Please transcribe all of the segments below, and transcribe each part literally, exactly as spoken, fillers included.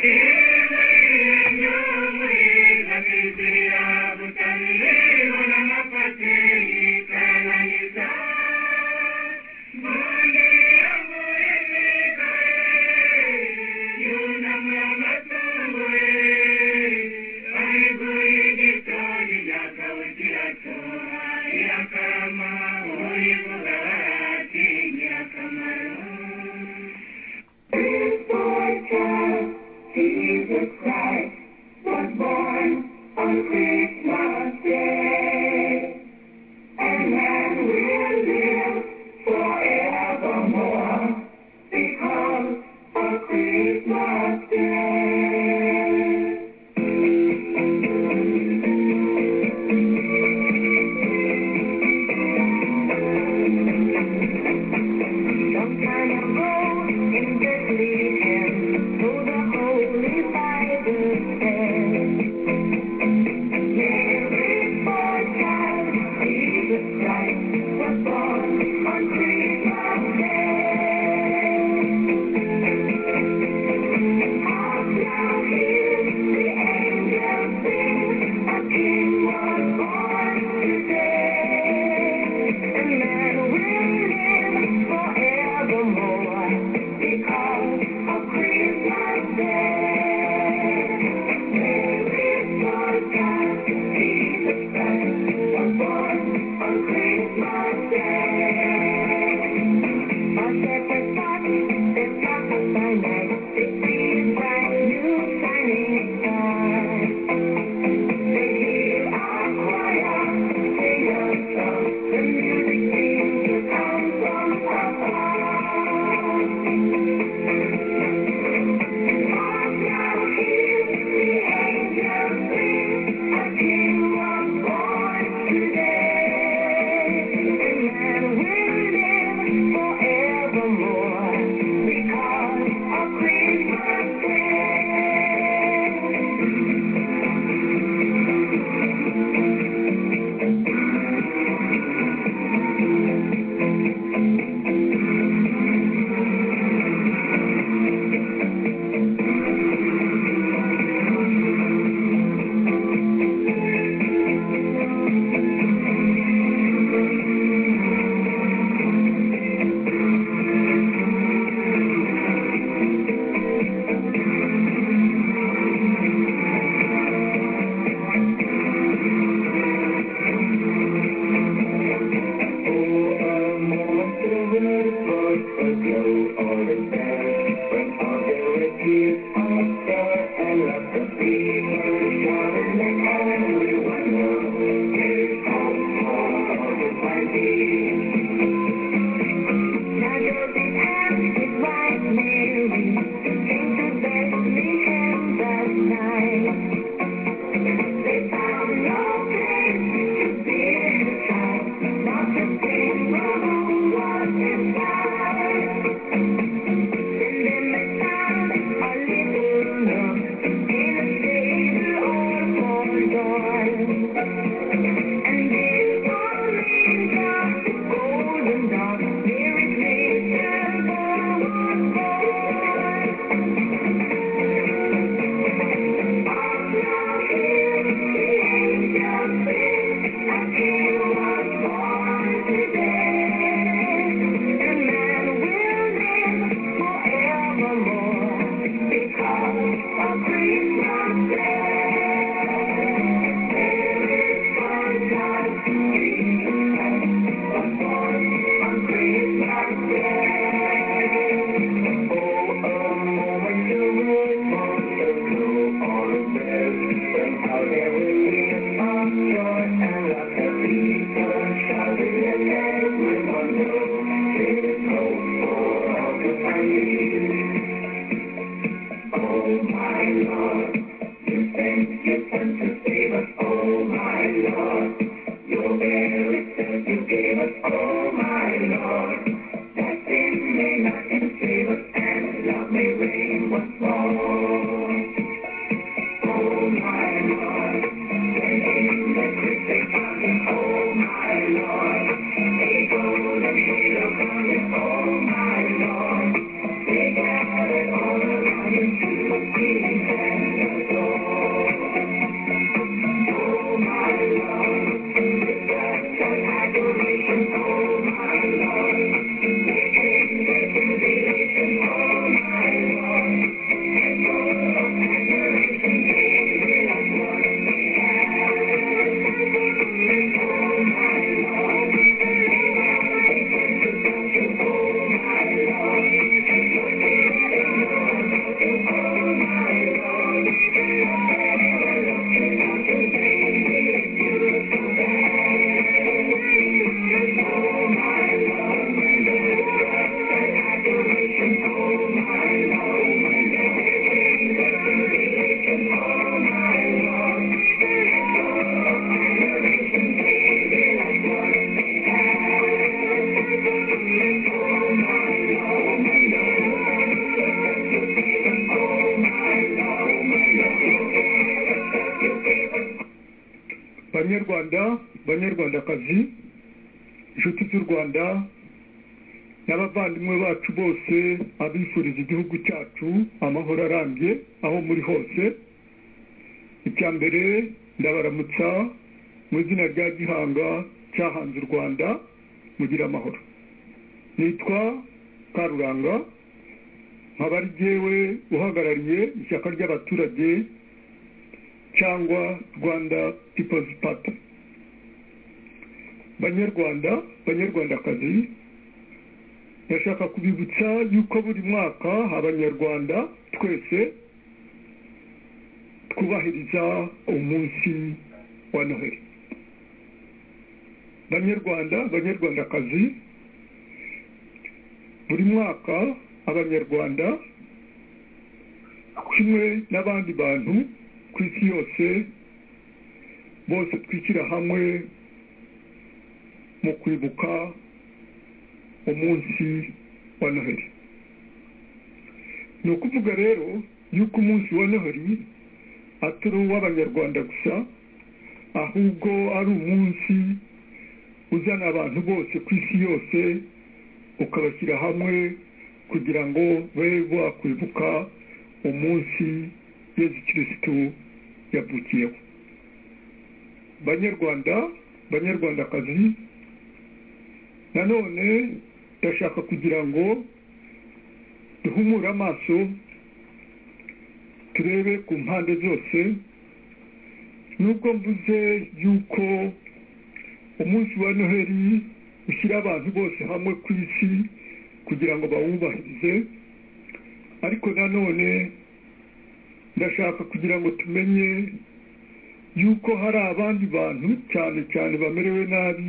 Jesus Christ was born on Christmas Day, and man will live forevermore because of Christmas Day. Some time ago in Bethlehem, so the Holy Bible says, Mary's boy child, Jesus Christ, was born on Christmas Day. Hark now, hear the angels sing, a King was born today, and man will live forevermore because of Christmas Day. Mary's boy child, Jesus Christ, was born on Christmas Day. A shepherd thought their flock by night, they see a bright new shining star. They hear a choir sing a song, the music seems to come from afar. Hark now, hear the angels sing, a King was born today, and man will live forevermore because of Christmas Day. Now Joseph and his wife Mary came to Bethlehem that night. They found no place to bury the child, not the same room was inside. Then they found a little nook in a stable all forlorn. And this old manger, golden dawn, Mary's manger born was born. Hark now, hear the angels sing, a King was born today, and man will live forevermore because of Christmas Day. Mary's boy child, Jesus Christ, was born on Christmas Day. Oh, a moment to remember, to all the bells, when how there will be a joy and laughter, people shouting and everyone knows there's hope for all to find. Oh my Lord, you sent your Son to save us. Oh my Lord, your very self you gave us. Oh my Lord, that sin may not enslave us and love may reign once more. Oh my Lord, when in the cryptic fountain, oh my Lord, a golden halo burning, oh my Lord, they gathered all around him to see banyarwanda banyarwandakazi inshuti z'u rwanda n'abavandimwe bacu bose abifuriza igihugu cyacu amahoro arambye aho muri hose. icya mbere ndabaramutsa mu izina rya gihanga cyahanze u rwanda mugira amahoro. nitwa Karuranga nkaba ari jyewe uhagarariye ishyaka ry'abaturage cyangwa Rwanda People's Party. banyarwanda banyarwandakazi ndashaka kubibutsa yuko buri mwaka abanyarwanda twese twubahiriza umunsi wa Noheli. banyarwanda banyarwandakazi buri mwaka abanyarwanda kimwe n'abandi bantu ku isi yose bose twishyira hamwe mu kwibuka umunsi wa Noheli. ni ukuvuga rero yuko umunsi wa Noheli atari uw'abanyarwanda gusa, ahubwo ari umunsi uzana abantu bose ku isi yose ukabashyira hamwe kugira ngo babe bakwibuka umunsi Yesu Kristo yavukiyeho. banyarwanda banyarwandakazi nanone ndashaka kugira ngo duhumure amaso turebe ku mpande zose. nubwo mvuze yuko umunsi wa Noheli ushyira abantu bose hamwe ku isi kugira ngo bawubahirize, ariko nanone ndashaka kugira ngo tumenye yuko hari abandi bantu cyane cyane bamerewe nabi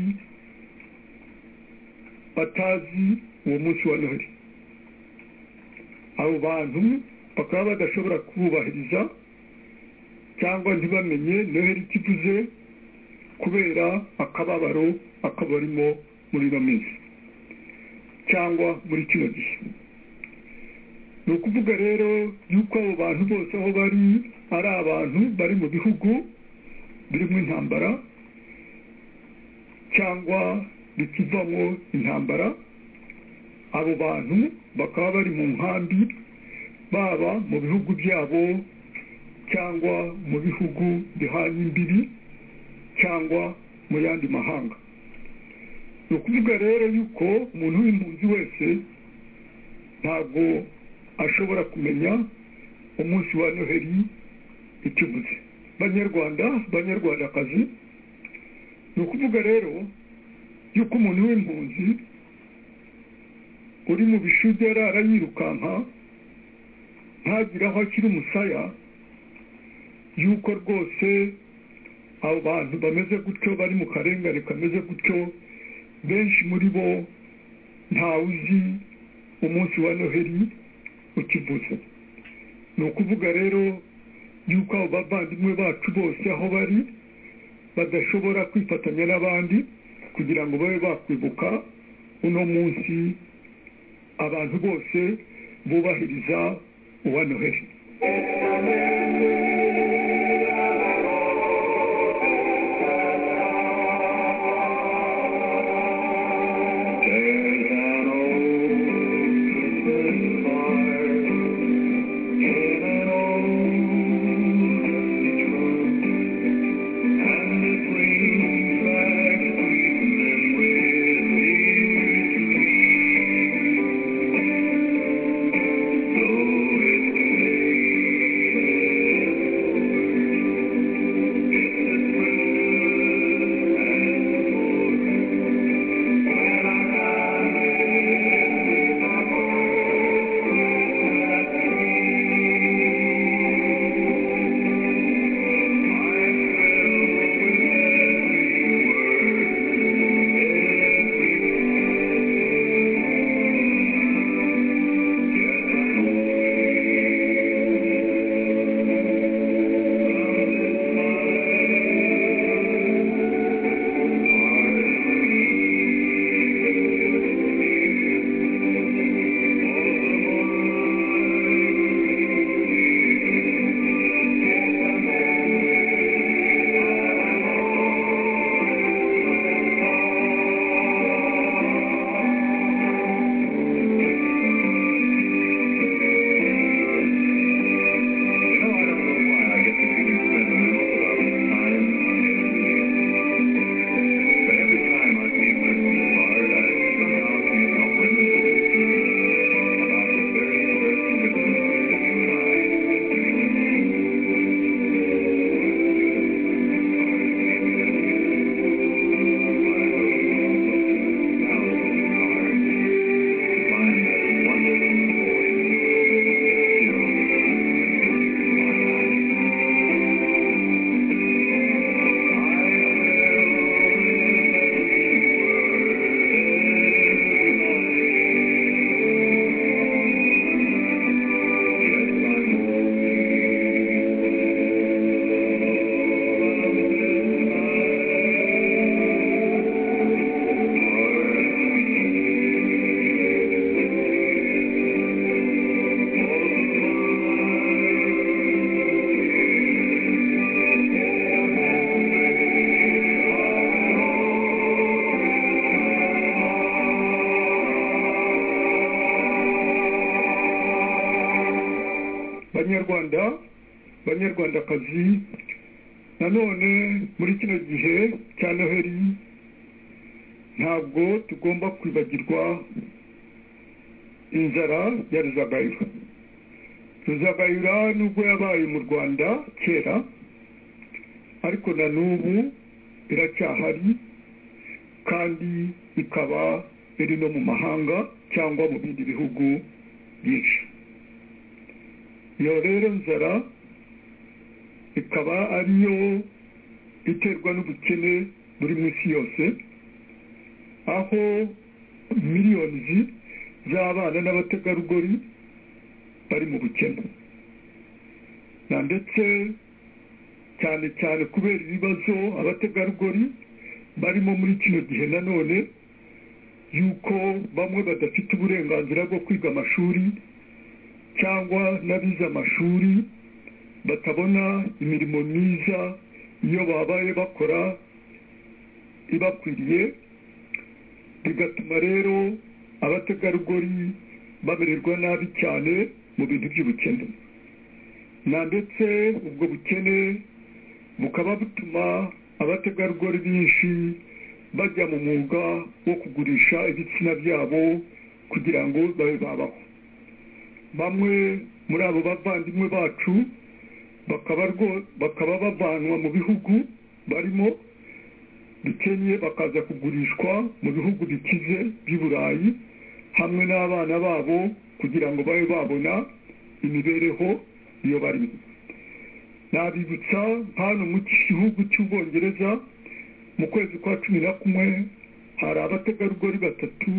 batazi uwo munsi wa Noheli. abo bantu bakaba badashobora kubahiriza cyangwa ntibamenye Noheli kivuze kubera akababaro akabarimo muri ino minsi cyangwa muri kino gihe. ni ukuvuga rero yuko abo bantu bose aho bari ari abantu bari mu bihugu birimo intambara cyangwa bikivamo intambara. abo bantu bakaba bari mu nkambi, baba mu bihugu byabo cyangwa mu bihugu bihanye imbibi cyangwa mu yandi mahanga. ni ukuvuga rero yuko umuntu w'impunzi wese ntabwo ashobora kumenya umunsi wa Noheli ikivuze. banyarwanda banyarwandakazi ni ukuvuga rero yuko umuntu w'impunzi uri mu bishugera arayirukanka ntagire aho akiri umusaya, yuko rwose abo bantu bameze gutyo bari mu karengane kameze gutyo benshi muri bo ntawuzi umunsi wa Noheli ukivuze. ni ukuvuga rero yuko abo bavandimwe bacu bose aho bari badashobora kwifatanya n'abandi kugira ngo babe bakwibuka uno munsi abantu bose bubahiriza uwa Noheli. banyarwanda banyarwandakazi, nanone muri kino gihe cya noheli ntabwo tugomba kwibagirwa inzara ya ruzagayura. Ruzagayura nubwo yabaye mu Rwanda kera, ariko na n'ubu iracyahari kandi ikaba iri no mu mahanga cyangwa mu bindi bihugu byinshi. Iyo rero nzara ikaba ariyo iterwa n'ubukene buri mu isi yose, aho miliyoni z'abana n'abategarugori bari mu bukene, na ndetse cyane cyane kubera ibibazo abategarugori barimo muri kino gihe nanone, yuko bamwe badafite uburenganzira bwo kwiga amashuri cyangwa n'abize amashuri batabona imirimo myiza iyo babaye bakora ibakwiriye, bigatuma rero abategarugori bamererwa nabi cyane mu bintu by'ubukene. Na ndetse ubwo bukene bukaba butuma abategarugori benshi bajya mu mwuga wo kugurisha ibitsina byabo kugira ngo babe babaho. Bamwe muri abo bavandimwe bacu bakaba bakaba bavanwa mu bihugu barimo bikennye bakaza kugurishwa mu bihugu bikize by'i Burayi hamwe n'abana babo kugira ngo babe babona imibereho iyo barimo. Nabibutsa hano mu gihugu cy'Ubwongereza mu kwezi kwa cumi na kumwe hari abategarugori batatu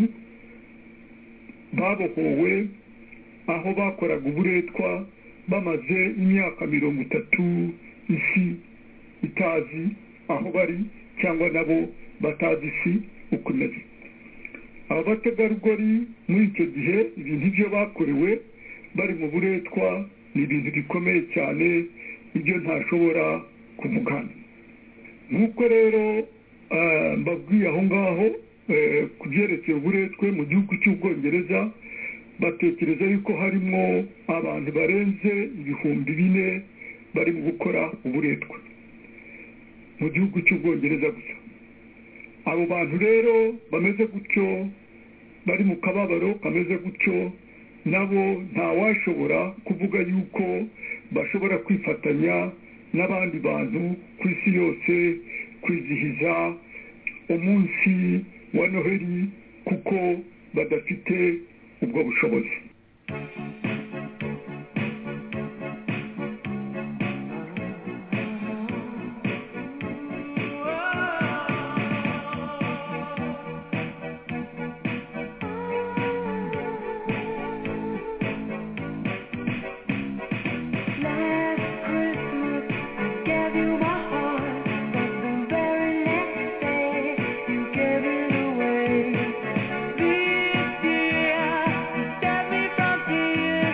babohowe aho bakoraga uburetwa bamaze imyaka mirongo itatu isi itazi aho bari cyangwa nabo batazi isi uko imeze. Aba bategarugori muri icyo gihe ibintu ibyo bakorewe bari mu buretwa ni ibintu bikomeye cyane, ibyo ntashobora kuvugana. Nk'uko rero mbabwiye aho ngaho ku byerekeye uburetwe mu gihugu cy'Ubwongereza, batekereza yuko harimo abantu barenze ibihumbi bine bari mu gukora uburetwa mu gihugu cy'Ubwongereza gusa. Abo bantu rero bameze gutyo, bari mu kababaro kameze gutyo, nabo ntawashobora kuvuga yuko bashobora kwifatanya n'abandi bantu ku isi yose kwizihiza umunsi wa Noheli kuko badafite ubwo bushobozi. This year, you set me from tears.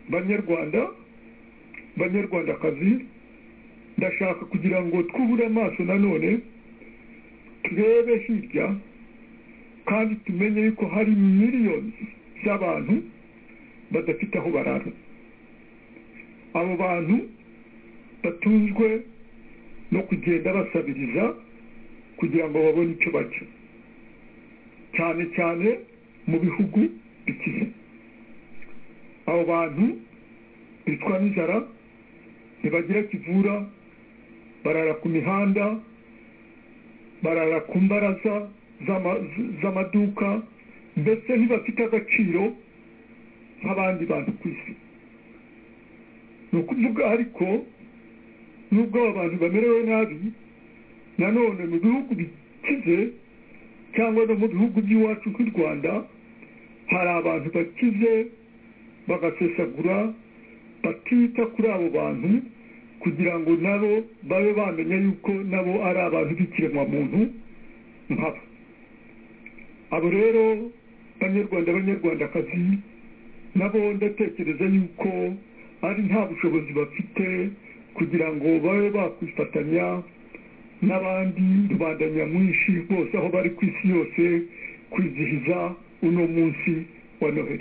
banyarwanda banyarwandakazi ndashaka kugira ngo twubure amaso nanone turebe hirya kandi tumenye yuko hari miliyoni z'abantu badafite aho barara. Abo bantu batunzwe no kugenda basabiriza kugira ngo babone icyo bacyo, cyane cyane mu bihugu bikize. Abo bantu bitwa n'inzara, ntibagira kivura, barara ku mihanda, barara ku mbaraza z'amaduka, mbese ntibafite agaciro nk'abandi bantu ku isi. Ni ukuvuga ariko nubwo abo bantu bamerewe nabi, nanone mu bihugu bikize cyangwa no mu bihugu by'iwacu nk'u Rwanda hari abantu bakize bagasesagura, batita kuri abo bantu kugira ngo nabo babe bamenya yuko nabo ari abantu b'ikiremwamuntu nkabo. Abo rero banyarwanda banyarwandakazi nabo ndatekereza yuko ari nta bushobozi bafite kugira ngo babe bakwifatanya n'abandi rubanda nyamwinshi bose aho bari ku isi yose kwizihiza uno munsi wa Noheli.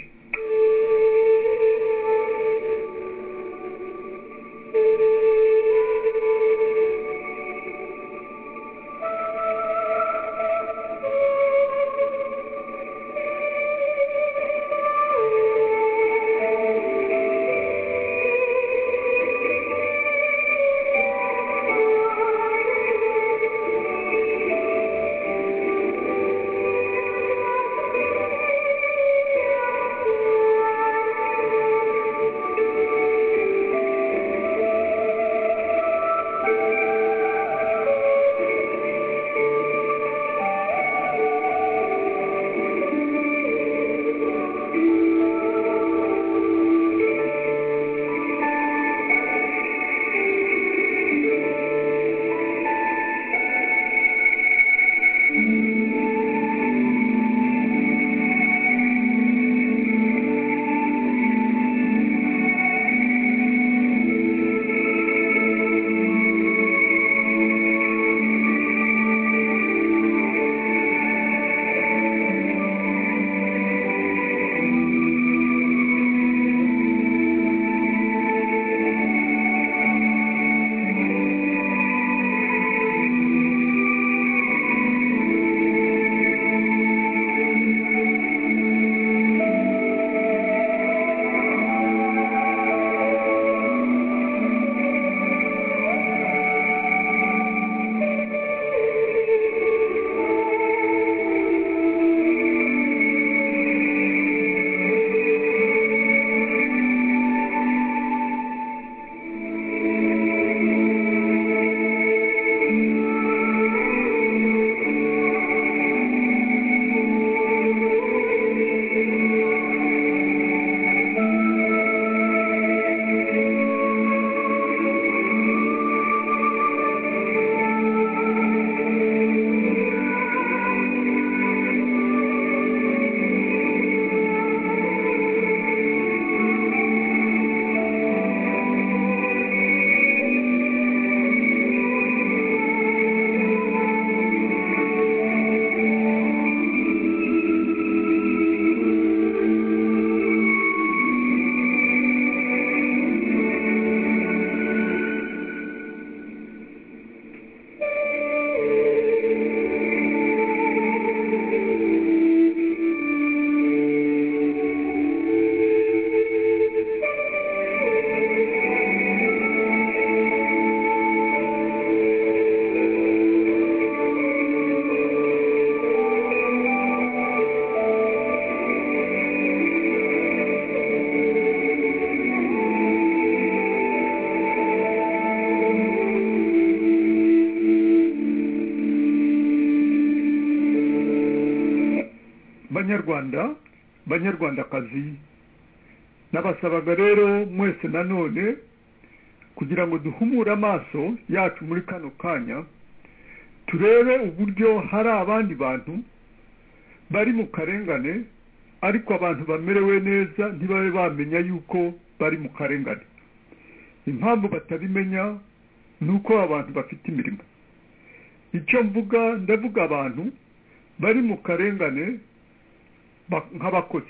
banyarwanda banyarwandakazi nabasabaga rero mwese nanone kugira ngo duhumure amaso yacu muri kano kanya turebe uburyo hari abandi bantu bari mu karengane ariko abantu bamerewe neza ntibabe bamenya yuko bari mu karengane. Impamvu batabimenya ni uko abantu bafite imirimo. Icyo mvuga, ndavuga abantu bari mu karengane nk'abakozi,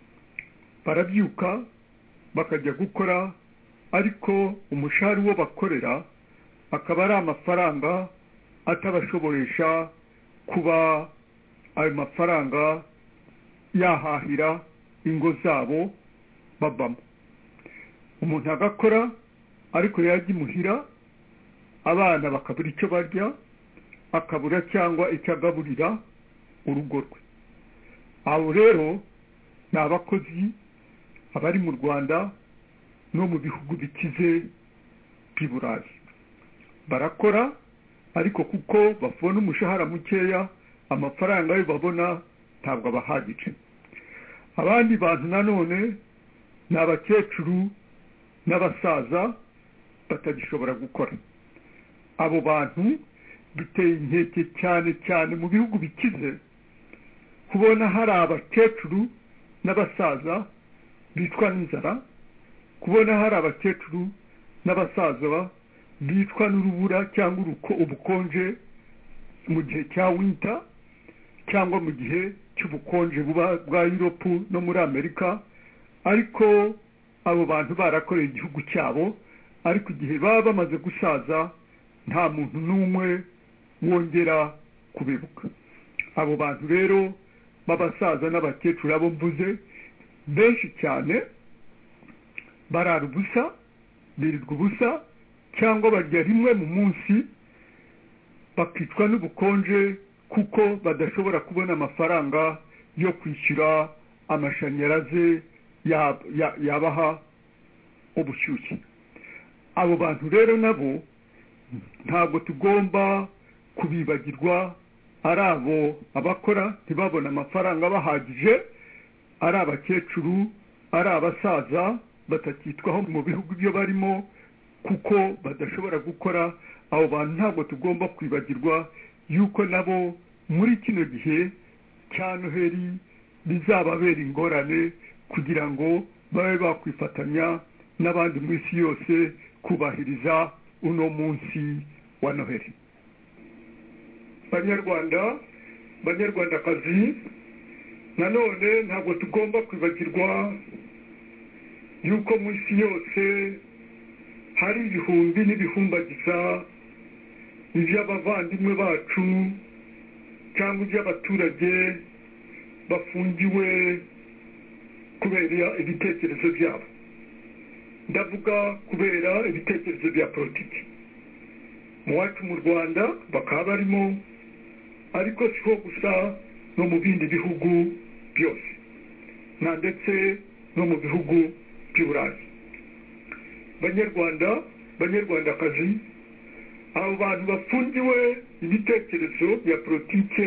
barabyuka bakajya gukora, ariko umushahara wo bakorera akaba ari amafaranga atabashoboresha kuba ayo mafaranga yahahira ingo zabo babamo. Umuntu agakora ariko yajya imuhira, abana bakabura icyo barya, akabura cyangwa icyo agaburira urugo rwe. Abo rero ni abakozi abari mu Rwanda no mu bihugu bikize by'i Burayi. Barakora ariko kuko babona umushahara mukeya, amafaranga yo babona ntabwo abahagije. Abandi bantu nanone ni abakecuru n'abasaza batagishobora gukora. Abo bantu biteye inkeke cyane cyane mu bihugu bikize kubona hari abakecuru n'abasaza bitwa n'inzara, kubona hari abakecuru n'abasaza bitwa n'urubura cyangwa uruko ubukonje mu gihe cya winter cyangwa mu gihe cy'ubukonje buba bwa Europe no muri Amerika. Ariko abo bantu barakoreye igihugu cyabo, ariko igihe baba bamaze gusaza nta muntu n'umwe wongera kubibuka. Abo bantu rero b'abasaza n'abakecuru abo mvuze benshi cyane barara ubusa, birirwa ubusa, cyangwa barya rimwe mu munsi, bakicwa n'ubukonje kuko badashobora kubona amafaranga yo kwishyura amashanyarazi yabaha ubushyushye. Abo bantu rero nabo ntabwo tugomba kubibagirwa. Ari abo abakora ntibabona amafaranga bahagije, ari abakecuru, ari abasaza batakitwaho mu bihugu byo barimo kuko badashobora gukora. Abo bantu ntabwo tugomba kwibagirwa yuko nabo muri kino gihe cya Noheli bizababera ingorane kugira ngo babe bakwifatanya n'abandi mu isi yose kubahiriza uno munsi wa Noheli. Banyarwanda, banyarwandakazi, nanone ntabwo tugomba kwibagirwa yuko mu isi yose hari ibihumbi n'ibihumbagiza iby'abavandimwe bacu cyangwa iby'abaturage bafungiwe kubera ibitekerezo byabo. Ndavuga kubera ibitekerezo bya politiki. Mu wacu mu Rwanda bakaba barimo, ariko siho gusa, no mu bindi bihugu byose, na ndetse no mu bihugu by'i Burayi. Banyarwanda, banyarwandakazi, abo bantu bafungiwe ibitekerezo bya politike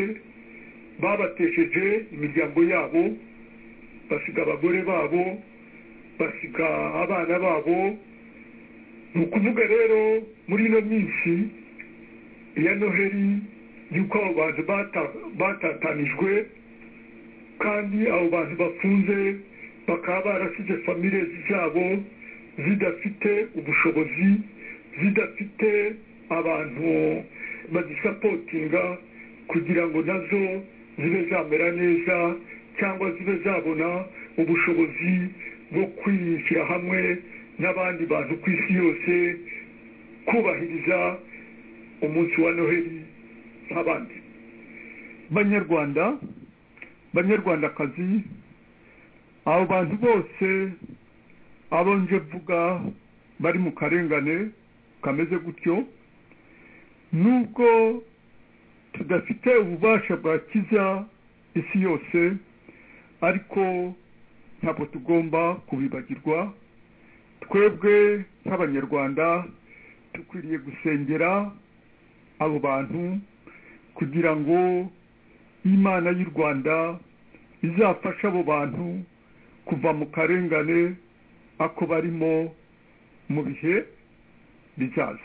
babatesheje imiryango yabo, basiga abagore babo, basiga abana babo. Ni ukuvuga rero muri ino minsi ya Noheli yuko abo bantu batatanijwe, kandi abo bantu bafunze bakaba barasize famire zabo zidafite ubushobozi, zidafite abantu bazisapotinga kugira ngo nazo zibe zamera neza cyangwa zibe zabona ubushobozi bwo kwishyira hamwe n'abandi bantu ku isi yose kubahiriza umunsi wa Noheli nk'abandi. Banyarwanda, banyarwandakazi, abo bantu bose abo nje vuga bari mu karengane kameze gutyo, nubwo tudafite ububasha bwakiza isi yose, ariko ntabwo tugomba kubibagirwa. Twebwe nk'abanyarwanda dukwiriye gusengera abo bantu kugira ngo Imana y'u Rwanda izafasha abo bantu kuva mu karengane ako barimo mu bihe bizaza.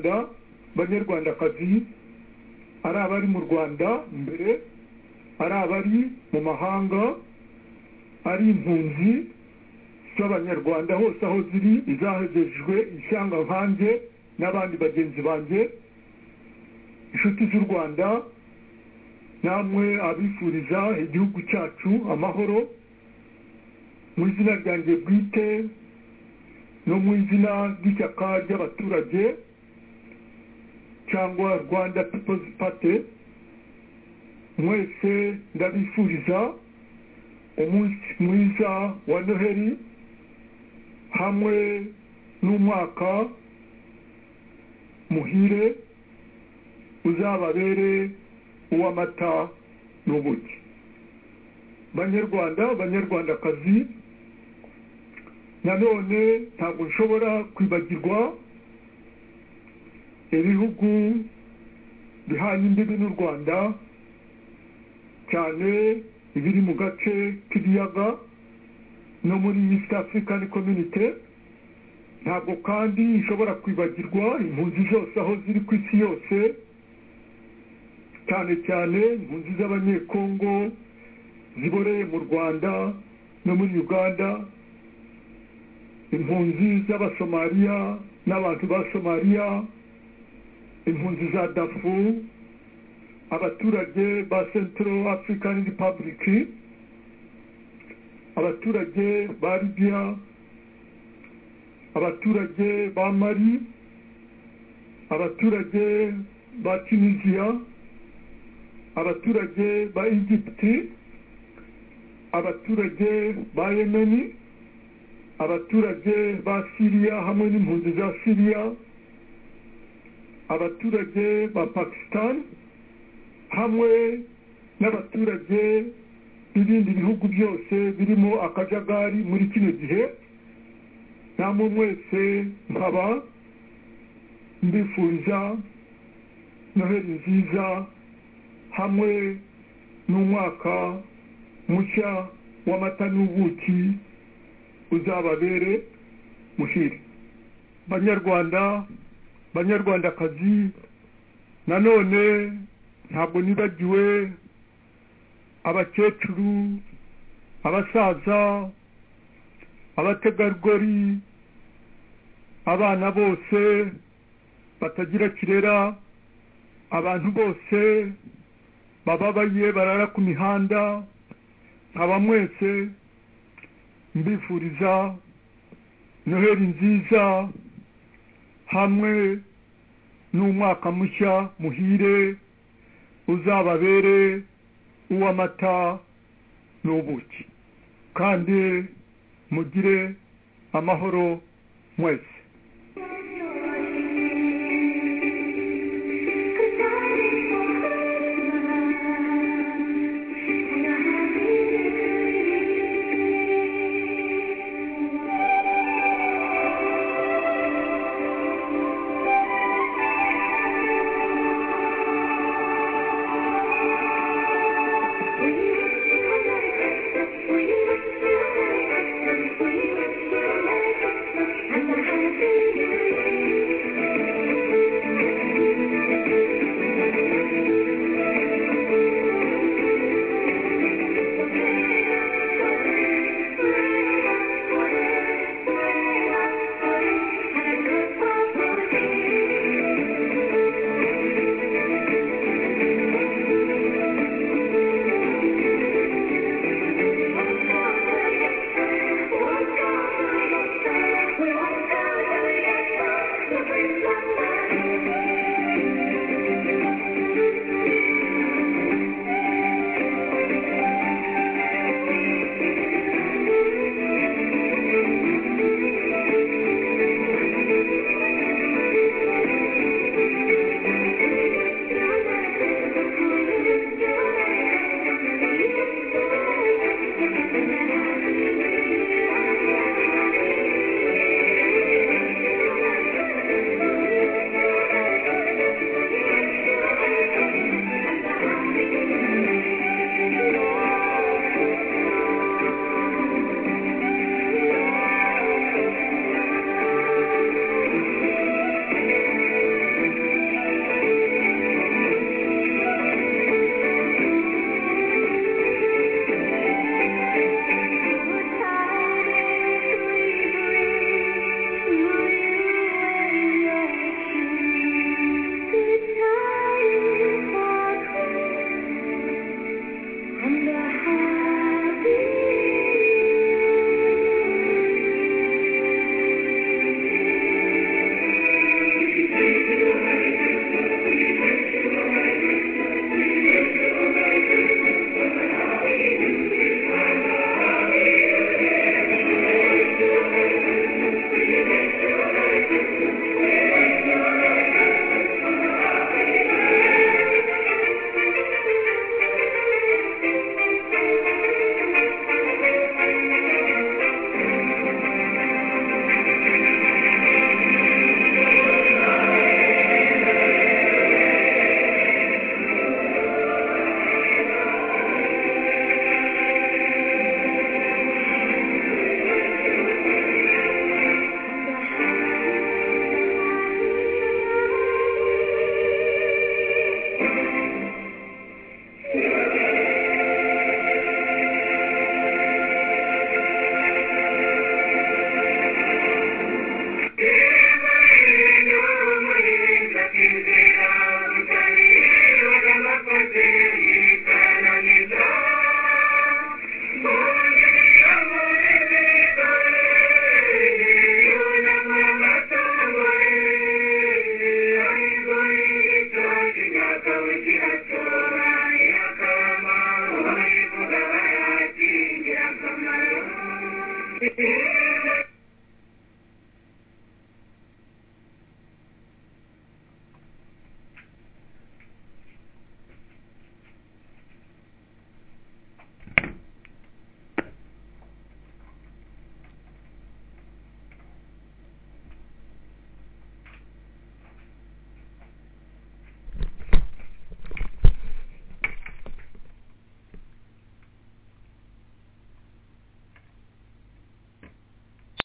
banyarwanda banyarwandakazi ari abari mu Rwanda mbere ari abari mu mahanga ari impunzi z'abanyarwanda hose aho ziri izahejejwe ishyanga nkanjye n'abandi bagenzi banjye inshuti z'u Rwanda namwe abifuriza igihugu cyacu amahoro mu izina ryanjye bwite no mu izina ry'ishyaka ry'abaturage cyangwa Rwanda People's Party mwese ndabifuriza umunsi mwiza wa Noheli hamwe n'umwaka muhire uzababere uw'amata n'ubuki. Banyarwanda banyarwandakazi nanone ntabwo nshobora kwibagirwa ibihugu bihanye imbibi n'u Rwanda cyane ibiri mu gace k'ibiyaga no muri East African Community. Ntabwo kandi nshobora kwibagirwa impunzi zose aho ziri ku isi yose cyane cyane impunzi z'abanyekongo ziboreye mu Rwanda no muri Uganda, impunzi z'abasomaliya n'abantu ba Somalia, impunzi za Darfur, abaturage ba Central African Republic, abaturage ba Libya, abaturage ba Mali, abaturage ba Tunisia, abaturage ba Egypt, abaturage ba Yemen, abaturage ba Syria hamwe n'impunzi za Syria, abaturage ba Pakistan hamwe n'abaturage b'ibindi bihugu byose birimo akajagari muri kino gihe. Namwe mwese nkaba mbifuriza Noheli nziza hamwe n'umwaka mushya w'amata n'ubuki uzababere muhire. Banyarwanda banyarwandakazi nanone ntabwo nibagiwe abakecuru, abasaza, abategarugori, abana bose batagira kirera, abantu bose bababaye barara ku mihanda. Nkaba mwese mbifuriza Noheli nziza hamwe n'umwaka mushya muhire uzababere uw'amata n'ubuki, kandi mugire amahoro mwese.